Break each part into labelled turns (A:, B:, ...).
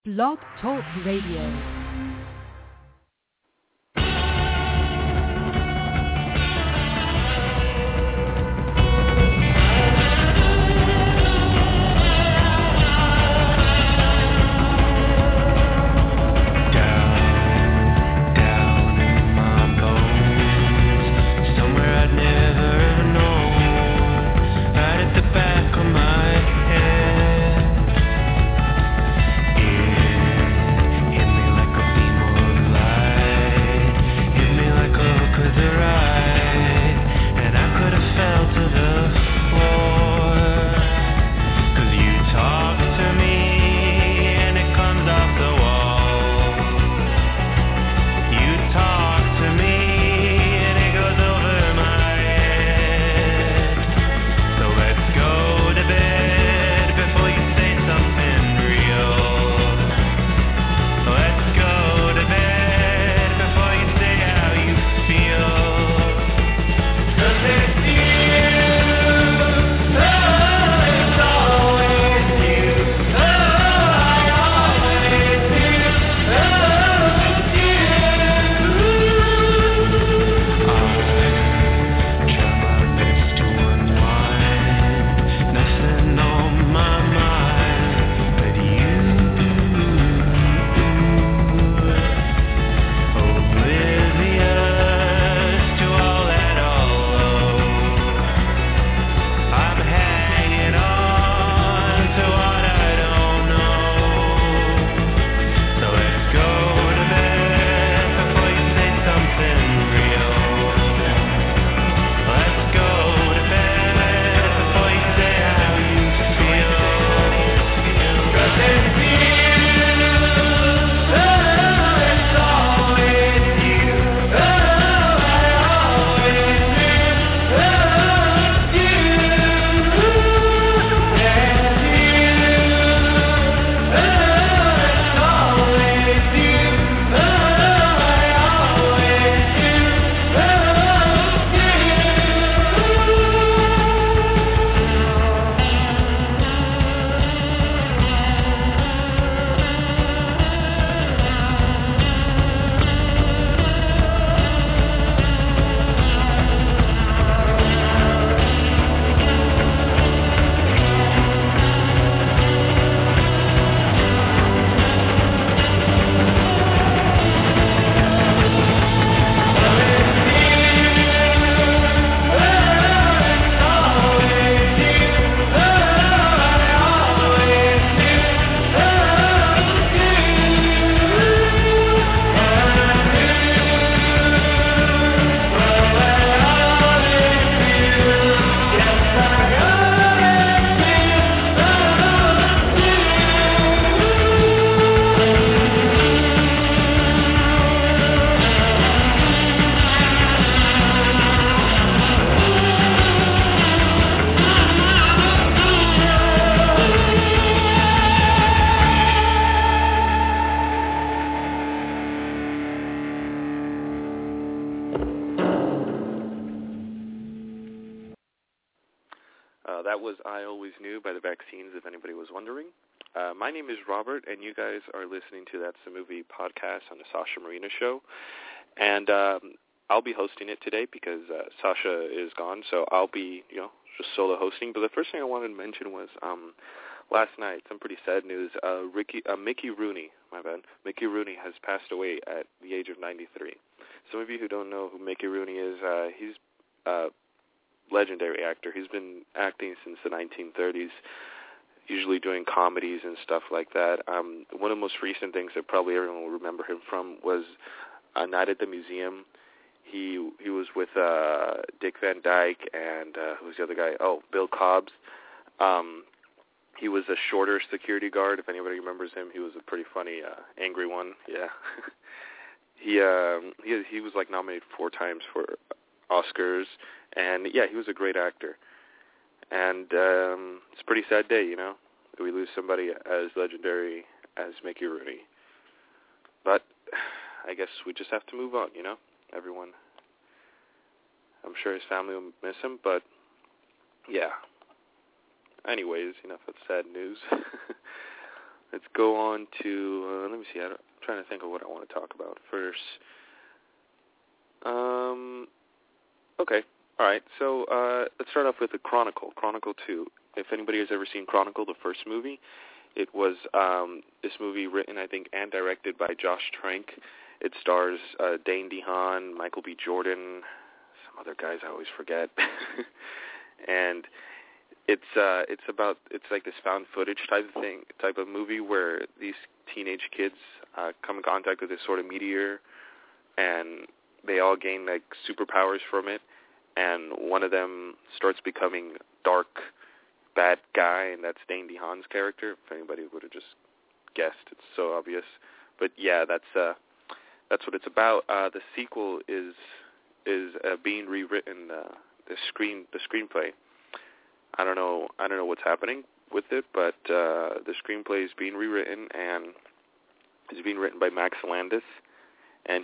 A: Blog Talk Radio.
B: That was I Always Knew by the Vaccines, if anybody was wondering. My name is Robert, and you guys are listening to That's the Movie podcast on the Sasha Marina Show. And I'll be hosting it today because Sasha is gone, so I'll be, just solo hosting. But the first thing I wanted to mention was last night, some pretty sad news. Mickey Rooney has passed away at the age of 93. Some of you who don't know who Mickey Rooney is, he's legendary actor. He's been acting since the 1930s, usually doing comedies and stuff like that. One of the most recent things that probably everyone will remember him from was A Night at the Museum. He was with Dick Van Dyke and who's the other guy? Oh, Bill Cobbs. He was a shorter security guard. If anybody remembers him, he was a pretty funny, angry one. Yeah. He was like nominated 4 times for Oscars. And, yeah, he was a great actor. And it's a pretty sad day, We lose somebody as legendary as Mickey Rooney. But I guess we just have to move on, Everyone. I'm sure his family will miss him, but, yeah. Anyways, enough of sad news. let's go on to, let me see, I'm trying to think of what I want to talk about first. Okay, all right, so let's start off with the Chronicle 2. If anybody has ever seen Chronicle, the first movie, it was this movie written, I think, and directed by Josh Trank. It stars Dane DeHaan, Michael B. Jordan, some other guys I always forget, and it's like this found footage type of movie where these teenage kids come in contact with this sort of meteor, and they all gain like superpowers from it, and one of them starts becoming dark, bad guy, and that's Dane DeHaan's character. If anybody would have just guessed, it's so obvious. But yeah, that's what it's about. The sequel is being rewritten. The screenplay. I don't know what's happening with it, but the screenplay is being rewritten, and it's being written by Max Landis, and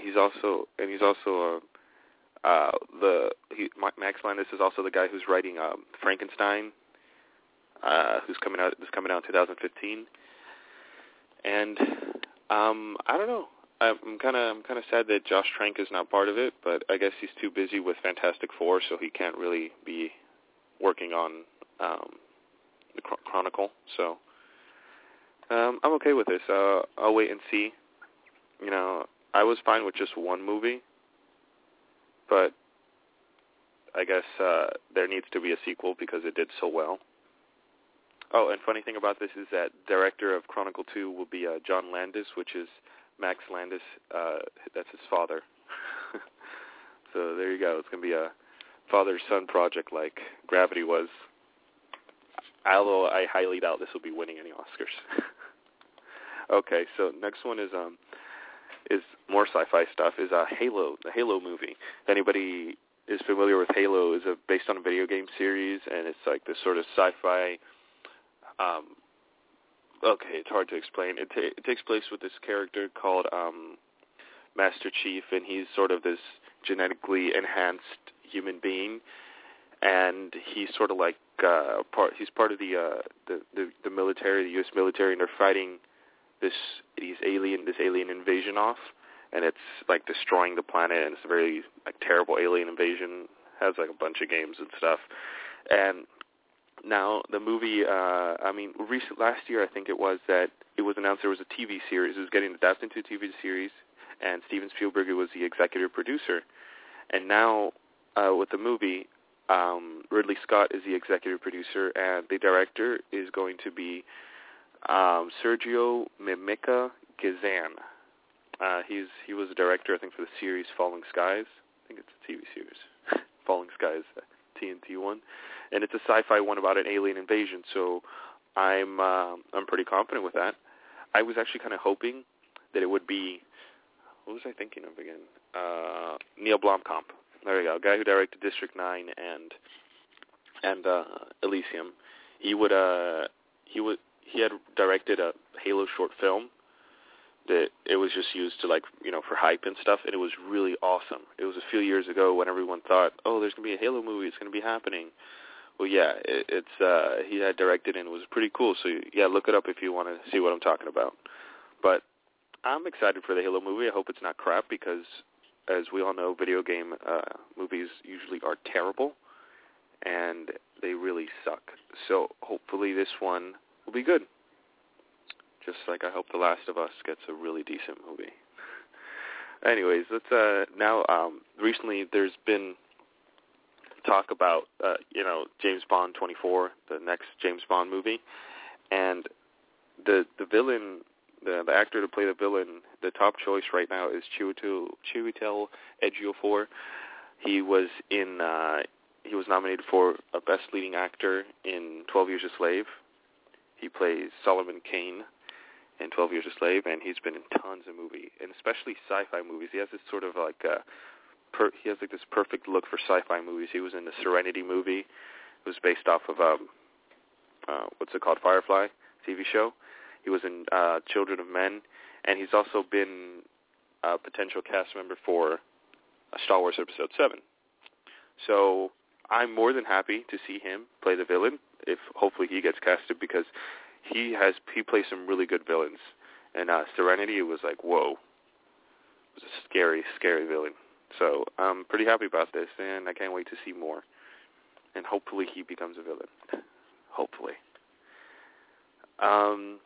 B: Max Landis is also the guy who's writing Frankenstein, who's coming out in 2015, and I don't know. I'm kind of sad that Josh Trank is not part of it, but I guess he's too busy with Fantastic Four, so he can't really be working on the Chronicle. So I'm okay with this. I'll wait and see. You know, I was fine with just one movie, but I guess there needs to be a sequel because it did so well. Oh, and funny thing about this is that director of Chronicle 2 will be John Landis, which is Max Landis. That's his father. So there you go. It's going to be a father-son project like Gravity was. Although I highly doubt this will be winning any Oscars. Okay, so next one is more sci-fi stuff. Is Halo, the Halo movie. If anybody is familiar with Halo, is based on a video game series, and it's like this sort of sci-fi. Okay, it's hard to explain. It takes place with this character called Master Chief, and he's sort of this genetically enhanced human being, and he's sort of like he's part of the military, the U.S. military, and they're fighting this alien invasion off, and it's like destroying the planet, and it's a very like terrible alien invasion. Has like a bunch of games and stuff, and now the movie. Last year I think it was that it was announced there was a TV series. It was getting adapted into a TV series, and Steven Spielberg was the executive producer, and now with the movie. Ridley Scott is the executive producer, and the director is going to be Sergio Mimica Gazan. He was a director, I think, for the series Falling Skies. I think it's a TV series, Falling Skies, TNT one, and it's a sci-fi one about an alien invasion. So I'm pretty confident with that. I was actually kind of hoping that it would be. What was I thinking of again? Neil Blomkamp. There you go, a guy who directed District 9 and Elysium. He had directed a Halo short film that it was just used to for hype and stuff, and it was really awesome. It was a few years ago when everyone thought, oh, there's going to be a Halo movie, it's going to be happening. Well, yeah, he had directed it, and it was pretty cool. So yeah, look it up if you want to see what I'm talking about. But I'm excited for the Halo movie. I hope it's not crap because, as we all know, video game movies usually are terrible, and they really suck. So hopefully this one will be good. Just like I hope The Last of Us gets a really decent movie. Anyways, let's now. Recently, there's been talk about James Bond 24, the next James Bond movie, and the villain. The actor to play the villain, the top choice right now is Chiwetel Ejiofor. He was nominated for a Best Leading Actor in 12 Years a Slave. He plays Solomon Kane in 12 Years a Slave, and he's been in tons of movies, and especially sci-fi movies. He has this sort of this perfect look for sci-fi movies. He was in the Serenity movie. It was based off of what's it called, Firefly TV show. He was in Children of Men, and he's also been a potential cast member for Star Wars Episode 7. So I'm more than happy to see him play the villain, if hopefully he gets casted, because he plays some really good villains. And Serenity, it was like, whoa. It was a scary, scary villain. So I'm pretty happy about this, and I can't wait to see more. And hopefully he becomes a villain. Hopefully. And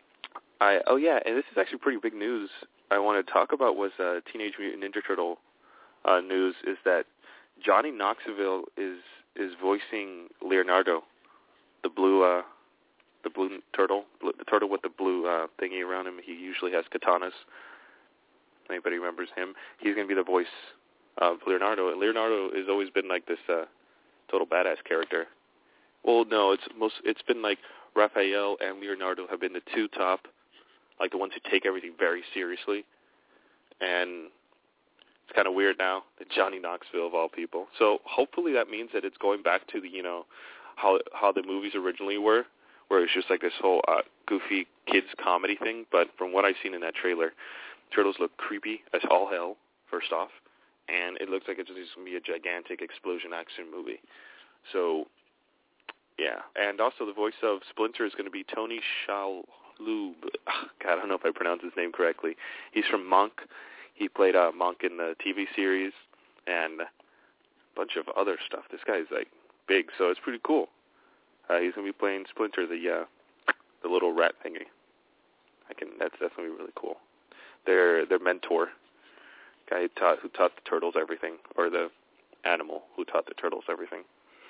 B: this is actually pretty big news. I want to talk about was Teenage Mutant Ninja Turtle news. Is that Johnny Knoxville is voicing Leonardo, the blue turtle, the turtle with the blue thingy around him. He usually has katanas. Anybody remembers him? He's going to be the voice of Leonardo. And Leonardo has always been like this total badass character. Well, no, it's been like Raphael and Leonardo have been the two top, like the ones who take everything very seriously. And it's kind of weird now that Johnny Knoxville, of all people. So hopefully that means that it's going back to the, how the movies originally were, where it's just like this whole goofy kids comedy thing. But from what I've seen in that trailer, turtles look creepy as all hell, first off, and it looks like it's just going to be a gigantic explosion action movie. So, yeah. And also the voice of Splinter is going to be Tony Shalhoub. God, I don't know if I pronounced his name correctly. He's from Monk. He played Monk in the TV series and a bunch of other stuff. This guy's like big, so it's pretty cool. He's going to be playing Splinter, the little rat thingy. That's definitely really cool. Their mentor, guy who taught the turtles everything, or the animal who taught the turtles everything.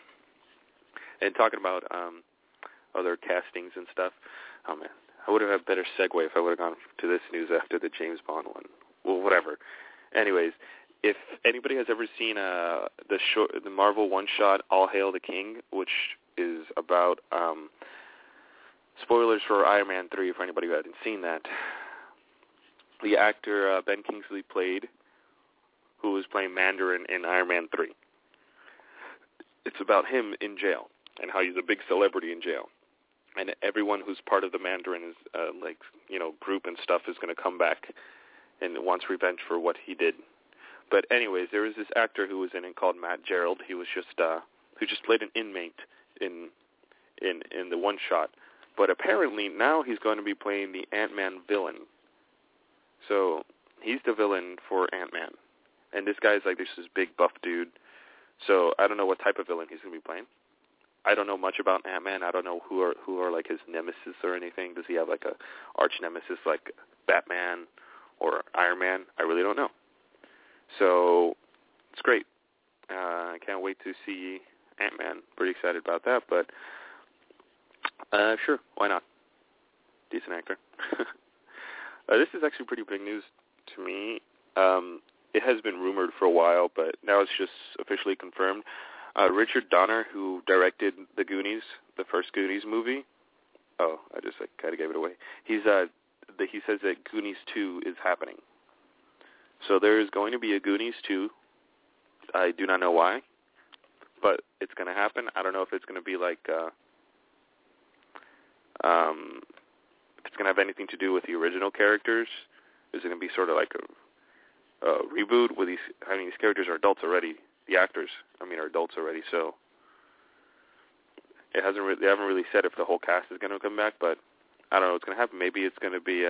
B: And talking about other castings and stuff, oh man, I would have had a better segue if I would have gone to this news after the James Bond one. Well, whatever. Anyways, if anybody has ever seen the Marvel one-shot All Hail the King, which is about spoilers for Iron Man 3 for anybody who hasn't seen that. The actor Ben Kingsley who was playing Mandarin in Iron Man 3. It's about him in jail and how he's a big celebrity in jail. And everyone who's part of the Mandarin group and stuff is going to come back and wants revenge for what he did. But anyways, there was this actor who was in it called Matt Gerald. He was who just played an inmate in the one shot. But apparently now he's going to be playing the Ant-Man villain. So he's the villain for Ant-Man. And this guy's like this big buff dude. So I don't know what type of villain he's going to be playing. I don't know much about Ant-Man. I don't know who are like his nemesis or anything. Does he have like a arch nemesis like Batman or Iron Man? I really don't know. So it's great. I can't wait to see Ant-Man. Pretty excited about that. But sure, why not? Decent actor. This is actually pretty big news to me. It has been rumored for a while, but now it's just officially confirmed. Richard Donner, who directed The Goonies, the first Goonies movie. Oh, I just kind of gave it away. He says that Goonies 2 is happening. So there is going to be a Goonies 2. I do not know why, but it's going to happen. I don't know if it's going to be like, if it's going to have anything to do with the original characters. Is it going to be sort of like a reboot with these? I mean, these characters are adults already. The actors, are adults already. So they haven't really said if the whole cast is going to come back. But I don't know what's going to happen. Maybe it's going to be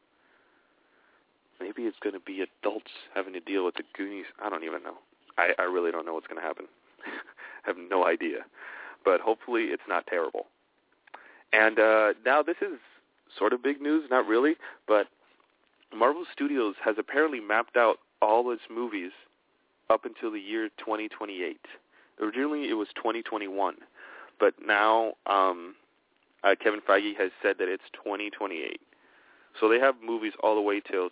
B: adults having to deal with the Goonies. I don't even know. I really don't know what's going to happen. I have no idea. But hopefully it's not terrible. And now this is sort of big news, not really, but Marvel Studios has apparently mapped out all its movies up until the year 2028. Originally it was 2021, but now Kevin Feige has said that it's 2028. So they have movies all the way till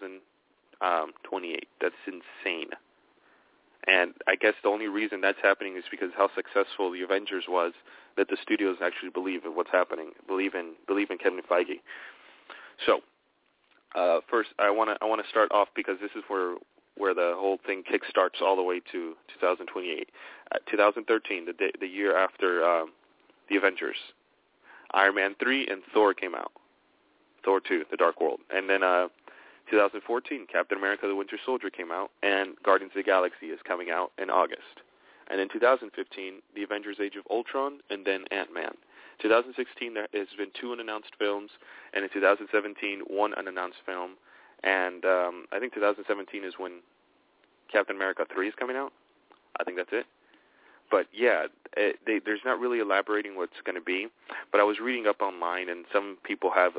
B: 2028. That's insane. And I guess the only reason that's happening is because how successful the Avengers was, that the studios actually believe in what's happening, believe in Kevin Feige. So first, I want to start off because this is where the whole thing kickstarts all the way to 2028. 2013, the year after the Avengers, Iron Man 3 and Thor came out. Thor 2, The Dark World, and then 2014, Captain America: The Winter Soldier came out, and Guardians of the Galaxy is coming out in August. And in 2015, The Avengers: Age of Ultron, and then Ant-Man. 2016 there has been 2 unannounced films, and in 2017 1 unannounced film, and I think 2017 is when Captain America 3 is coming out. I think that's it. But yeah, there's not really elaborating what's going to be. But I was reading up online, and some people have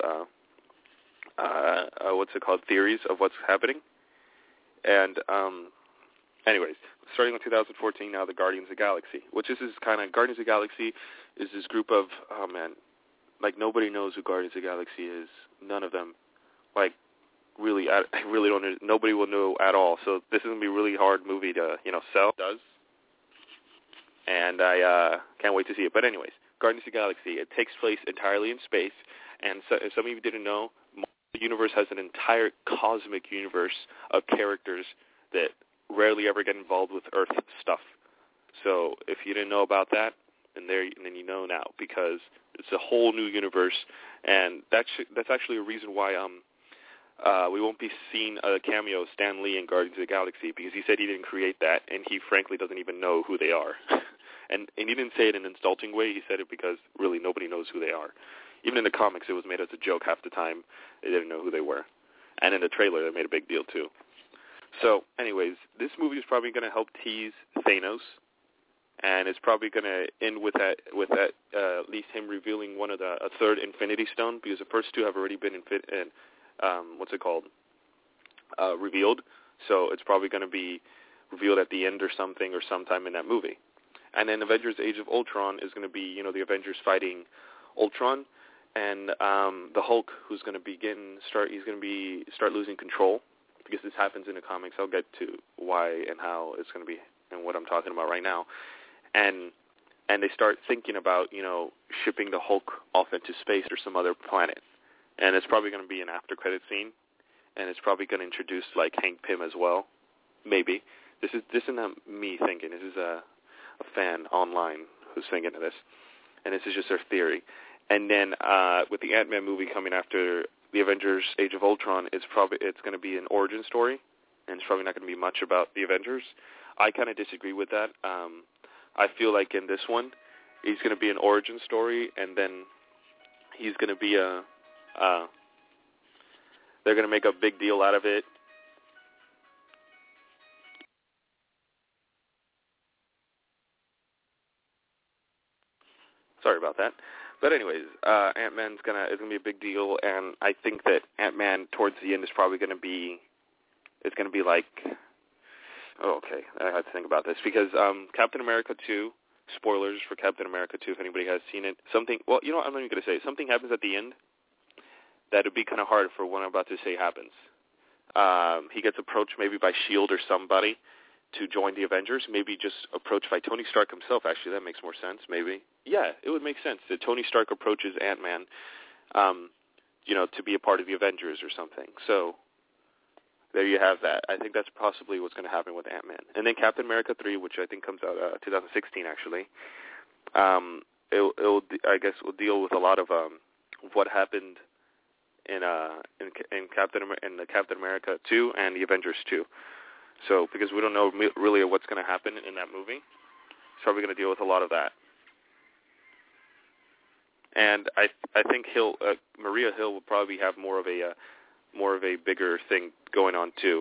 B: theories of what's happening. And anyways, starting with 2014 now, the Guardians of the Galaxy, which is kind of Guardians of the Galaxy is this group of nobody knows who Guardians of the Galaxy is. None of them, really, I really don't know. Nobody will know at all. So this is gonna be a really hard movie to sell. It does. And I can't wait to see it. But anyways, Guardians of the Galaxy, it takes place entirely in space. And so, if some of you didn't know, the universe has an entire cosmic universe of characters that rarely ever get involved with Earth stuff. So if you didn't know about that, then you know now, because it's a whole new universe. And that's actually a reason why we won't be seeing a cameo of Stan Lee in Guardians of the Galaxy, because he said he didn't create that, and he frankly doesn't even know who they are. And he didn't say it in an insulting way. He said it because really nobody knows who they are. Even in the comics, it was made as a joke half the time. They didn't know who they were. And in the trailer, they made a big deal too. So, anyways, this movie is probably going to help tease Thanos, and it's probably going to end with that at least him revealing a third Infinity Stone, because the first 2 have already been revealed. So it's probably going to be revealed at the end or something, or sometime in that movie. And then Avengers Age of Ultron is going to be, the Avengers fighting Ultron, and the Hulk, who's going to start losing control, because this happens in the comics. I'll get to why and how it's going to be and what I'm talking about right now. And they start thinking about, shipping the Hulk off into space or some other planet. And it's probably going to be an after-credit scene, and it's probably going to introduce, Hank Pym as well, maybe. This is not me thinking. This is a fan online who's thinking of this, and this is just their theory. And then with the Ant-Man movie coming after the Avengers Age of Ultron, it's going to be an origin story, and it's probably not going to be much about the Avengers. I kind of disagree with that. I feel like in this one, he's going to be an origin story, and then he's going to be they're going to make a big deal out of it. Sorry about that. But anyways, Ant-Man's is gonna be a big deal, and I think that Ant-Man towards the end is probably gonna be like, okay, I had to think about this, because Captain America 2, spoilers for Captain America 2 if anybody has seen it. I'm not even gonna say it. Something happens at the end that would be kind of hard for what I'm about to say happens. He gets approached maybe by S.H.I.E.L.D. or somebody to join the Avengers, maybe just approached by Tony Stark himself. Actually, that makes more sense, maybe. Yeah, it would make sense that Tony Stark approaches Ant-Man, to be a part of the Avengers or something. So there you have that. I think that's possibly what's going to happen with Ant-Man. And then Captain America 3, which I think comes out 2016, actually. Will deal with a lot of what happened in the Captain America 2 and the Avengers 2. So, because we don't know really what's going to happen in that movie, it's probably going to deal with a lot of that. And I think Maria Hill will probably have more of a bigger thing going on too.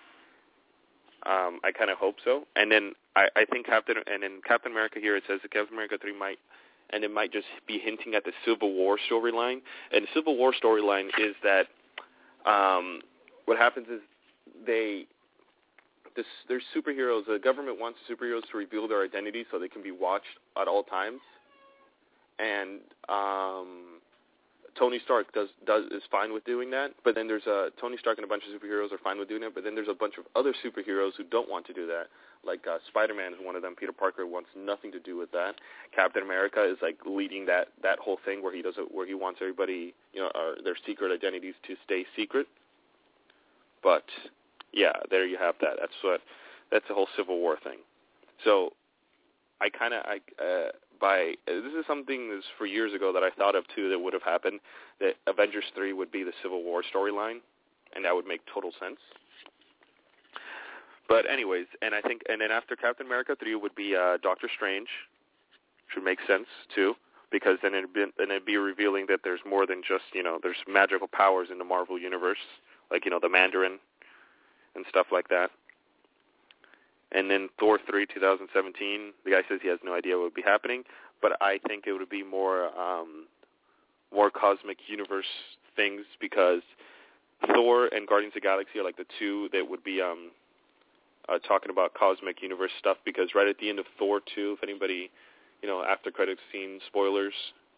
B: I kind of hope so. And then I think Captain America here, it says that Captain America 3 might just be hinting at the Civil War storyline. And the Civil War storyline is that what happens is there's superheroes. The government wants superheroes to reveal their identity so they can be watched at all times. And Tony Stark is fine with doing that. But then there's Tony Stark and a bunch of superheroes are fine with doing it. But then there's a bunch of other superheroes who don't want to do that. Like Spider-Man is one of them. Peter Parker wants nothing to do with that. Captain America is leading that whole thing where he wants everybody, their secret identities to stay secret. But yeah, there you have that. That's the whole Civil War thing. So this is something that's for years ago that I thought of too that would have happened, that Avengers 3 would be the Civil War storyline, and that would make total sense. But anyways, and then after Captain America 3 would be Doctor Strange, which would make sense too. because then it'd be revealing that there's more than just, there's magical powers in the Marvel Universe, like, the Mandarin and stuff like that. And then Thor 3, 2017, the guy says he has no idea what would be happening, but I think it would be more cosmic universe things, because Thor and Guardians of the Galaxy are like the two that would be talking about cosmic universe stuff, because right at the end of Thor 2, if anybody, after credits scene, spoilers,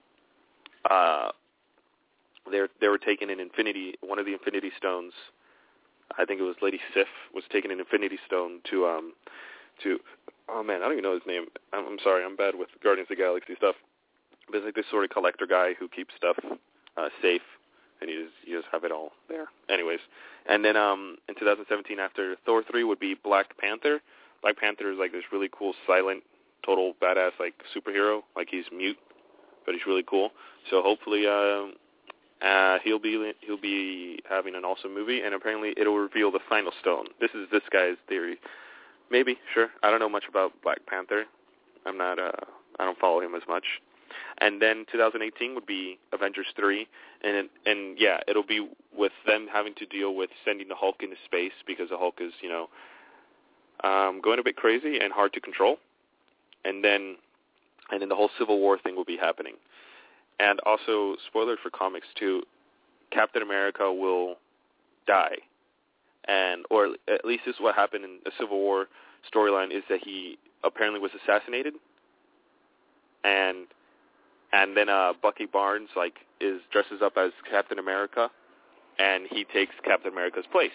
B: they were taking one of the Infinity Stones. I think it was Lady Sif was taking an Infinity Stone to oh man, I don't even know his name. I'm sorry, I'm bad with Guardians of the Galaxy stuff. But it's like this sort of collector guy who keeps stuff safe, and you just have it all there. Anyways, and then in 2017, after Thor 3 would be Black Panther. Black Panther is like this really cool, silent, total badass like superhero. Like he's mute, but he's really cool. So hopefully he'll be having an awesome movie, and apparently it'll reveal the final stone. This is this guy's theory. Maybe, sure. I don't know much about Black Panther. I don't follow him as much. And then 2018 would be Avengers 3, and yeah, it'll be with them having to deal with sending the Hulk into space, because the Hulk is, going a bit crazy and hard to control. And then the whole Civil War thing will be happening. And also, spoiler for comics too, Captain America will die. Or at least this is what happened in the Civil War storyline, is that he apparently was assassinated. And then Bucky Barnes dresses up as Captain America, and he takes Captain America's place.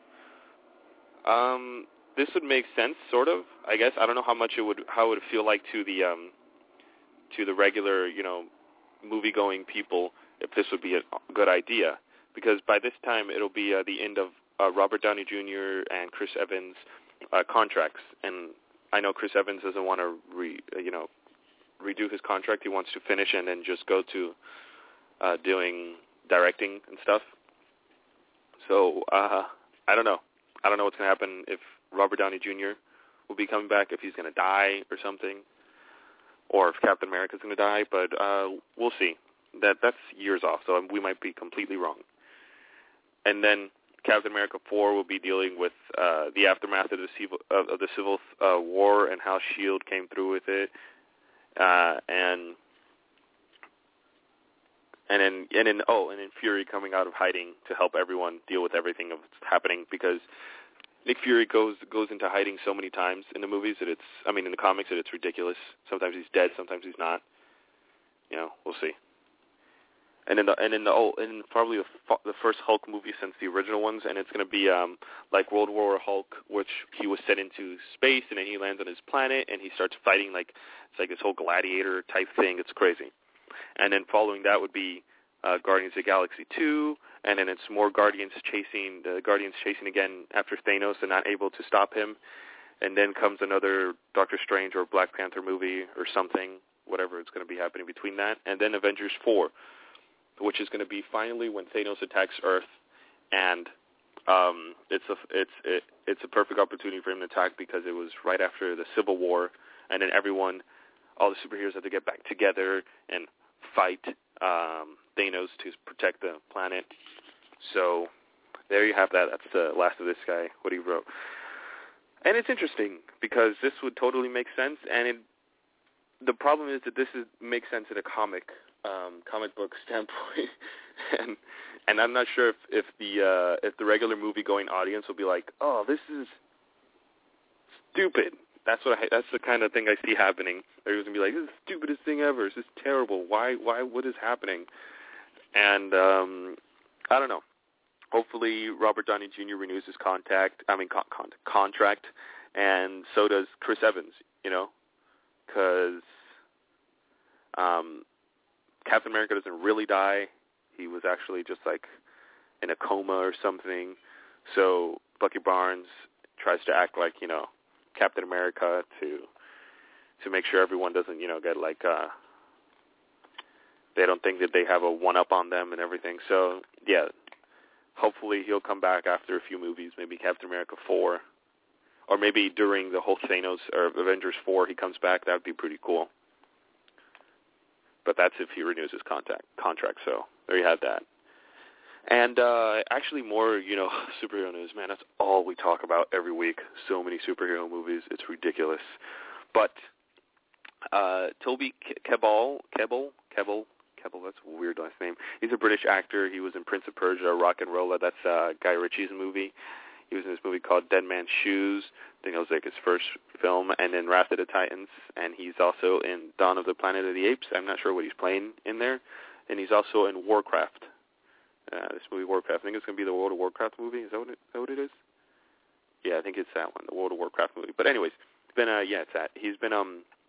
B: This would make sense, sort of, I guess. I don't know how it would feel like to the regular, movie-going people, if this would be a good idea, because by this time it'll be the end of Robert Downey Jr. and Chris Evans' contracts, and I know Chris Evans doesn't want to redo his contract. He wants to finish and then just go to doing directing and stuff. So I don't know. I don't know what's going to happen if Robert Downey Jr. will be coming back, if he's going to die or something, or if Captain America's going to die, but we'll see. That's years off, so we might be completely wrong. And then Captain America 4 will be dealing with the aftermath of the Civil War and how S.H.I.E.L.D. came through with it, and then Fury coming out of hiding to help everyone deal with everything that's happening, because Nick Fury goes into hiding so many times in the movies in the comics, that it's ridiculous. Sometimes he's dead, sometimes he's not. We'll see. And then probably the first Hulk movie since the original ones, and it's going to be like World War Hulk, which he was sent into space, and then he lands on his planet, and he starts fighting it's like this whole gladiator type thing. It's crazy. And then following that would be Guardians of the Galaxy 2, and then it's more Guardians chasing again after Thanos and not able to stop him. And then comes another Doctor Strange or Black Panther movie or something, whatever it's going to be happening between that. And then Avengers 4, which is going to be finally when Thanos attacks Earth, and it's a perfect opportunity for him to attack, because it was right after the Civil War, and then all the superheroes have to get back together and fight Thanos to protect the planet. So there you have that. That's the last of this guy, what he wrote. And it's interesting, because this would totally make sense, and the problem is that this makes sense in a comic book standpoint, and I'm not sure if the regular movie-going audience will be like, oh, this is stupid. That's the kind of thing I see happening. They're going to be like, this is the stupidest thing ever. This is terrible. Why? What is happening? And I don't know. Hopefully, Robert Downey Jr. renews his contract, and so does Chris Evans. Because Captain America doesn't really die. He was actually just in a coma or something. So Bucky Barnes tries to act like, Captain America to make sure everyone doesn't, get they don't think that they have a one-up on them and everything. So, yeah, hopefully he'll come back after a few movies, maybe Captain America 4, or maybe during the whole Thanos or Avengers 4 he comes back. That would be pretty cool. but that's if he renews his contract. So there you have that. And actually more, superhero news. Man, that's all we talk about every week. So many superhero movies. It's ridiculous. But Toby Kebbell, that's a weird last name. He's a British actor. He was in Prince of Persia, Rock and Rolla. That's Guy Ritchie's movie. He was in this movie called Dead Man's Shoes. I think it was like his first film, and then Wrath of the Titans. And he's also in Dawn of the Planet of the Apes. I'm not sure what he's playing in there. And he's also in Warcraft. This movie, Warcraft. I think it's going to be the World of Warcraft movie. Is that what it is? Yeah, I think it's that one, the World of Warcraft movie. But anyways, it's been it's that. He's been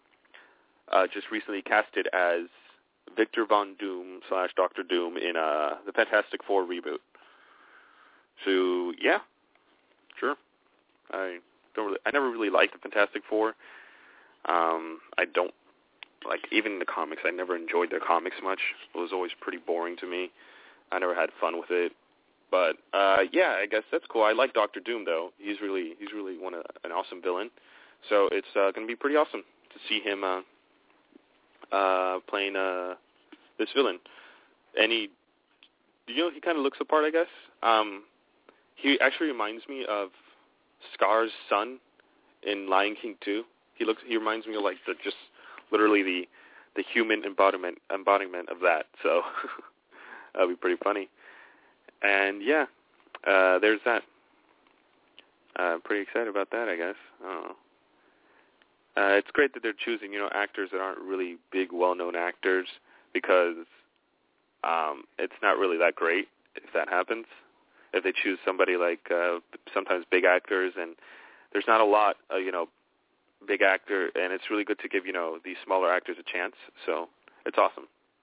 B: just recently casted as Victor Von Doom / Dr. Doom in the Fantastic Four reboot. So yeah, sure. I never really liked the Fantastic Four. I don't like, even in the comics. I never enjoyed their comics much. It was always pretty boring to me. I never had fun with it. But yeah, I guess that's cool. I like Dr. Doom though. He's really an awesome villain. So it's going to be pretty awesome to see him playing this villain. And he kind of looks the part, I guess. He actually reminds me of Scar's son in Lion King 2. He reminds me of like just literally the human embodiment of that. So that'll be pretty funny. And yeah, there's that. Pretty excited about that, I guess. I don't know. It's great that they're choosing, actors that aren't really big, well-known actors, because it's not really that great if that happens. If they choose somebody like sometimes big actors, and there's not a lot, big actor, and it's really good to give, these smaller actors a chance. So it's awesome.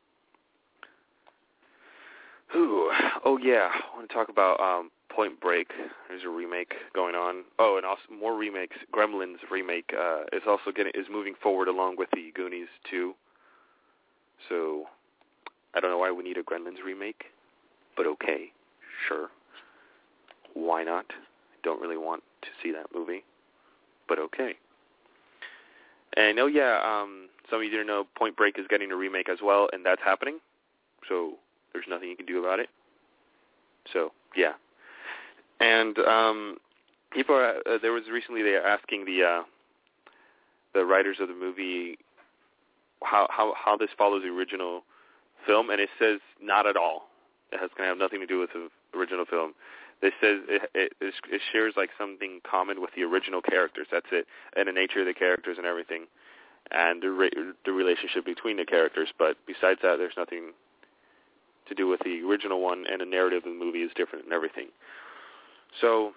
B: Ooh. Oh, yeah. I want to talk about Point Break. There's a remake going on. Oh, and also more remakes. Gremlins remake is moving forward along with the Goonies 2. So I don't know why we need a Gremlins remake, but okay, sure. Why not? I don't really want to see that movie, but okay. And some of you didn't know Point Break is getting a remake as well, and that's happening. So there's nothing you can do about it. So yeah. And people there was recently they are asking the writers of the movie how this follows the original film, and it says not at all. It's going to have nothing to do with the original film. It says it shares like something common with the original characters. That's it, and the nature of the characters and everything, and the relationship between the characters. But besides that, there's nothing to do with the original one, and the narrative of the movie is different and everything. So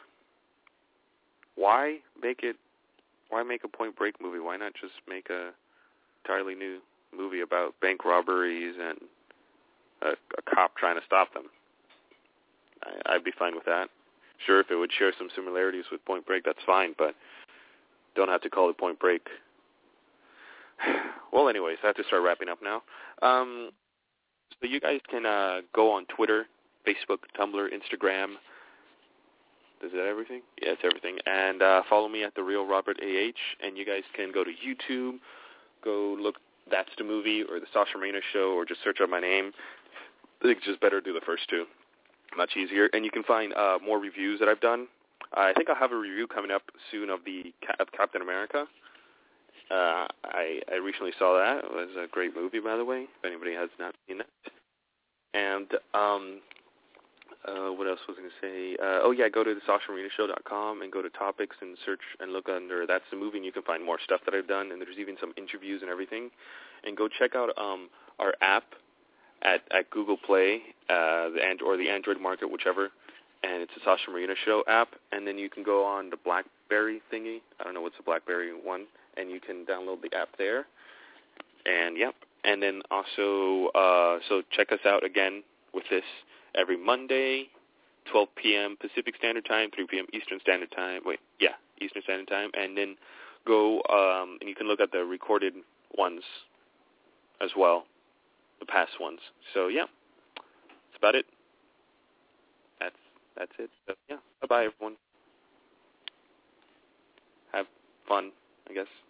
B: why make a Point Break movie? Why not just make a entirely new movie about bank robberies and a cop trying to stop them? I'd be fine with that. Sure, if it would share some similarities with Point Break, that's fine, but don't have to call it Point Break. Well, anyways, I have to start wrapping up now. So you guys can go on Twitter, Facebook, Tumblr, Instagram. Is that everything? Yeah, it's everything. And follow me at The Real Robert AH. And you guys can go to YouTube, go look That's the Movie or The Sasha Marina Show, or just search up my name. I think it's just better to do the first two. Much easier. And you can find more reviews that I've done. I think I'll have a review coming up soon of Captain America. I recently saw that. It was a great movie, by the way, if anybody has not seen that. And what else was I going to say? Go to the SashaMarinaShow.com and go to topics and search and look under That's the Movie, and you can find more stuff that I've done, and there's even some interviews and everything. And go check out our app at Google Play, or the Android market, whichever, and it's the Sasha Marina Show app, and then you can go on the BlackBerry thingy. I don't know what's the BlackBerry one, and you can download the app there. And yep, and then also so check us out again with this every Monday, 12 p.m. Pacific Standard Time, 3 p.m. Eastern Standard Time. Eastern Standard Time, and then go and you can look at the recorded ones as well, the past ones. So yeah, that's about it. That's it. So, yeah, bye-bye, everyone. Have fun, I guess.